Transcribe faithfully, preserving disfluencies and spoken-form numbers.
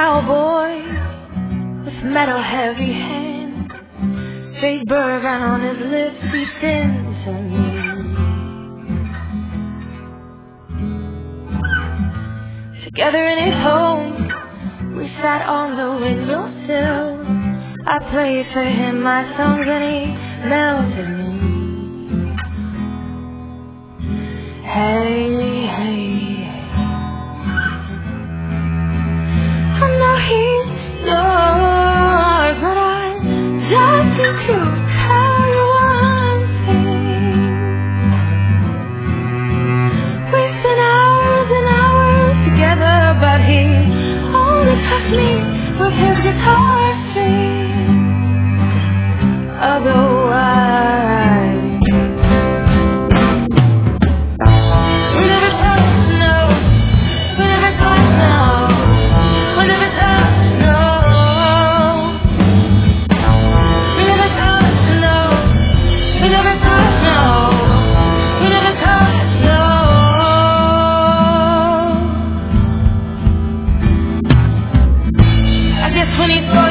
cowboy with metal heavy hands, fake bourbon on his lips, seeped into me. Together in his home, we sat on the windowsill. I played for him my songs and he melted me. Hey, hey, hey. I know he's yours, but I just need to tell you one thing. We spent hours and hours together, but he only touched me with his guitar string. Otherwise, we never touched, no. We never touched, no. We never touched, no. We never touched, no. We never touched, no. We never touched, no. I guess when he saw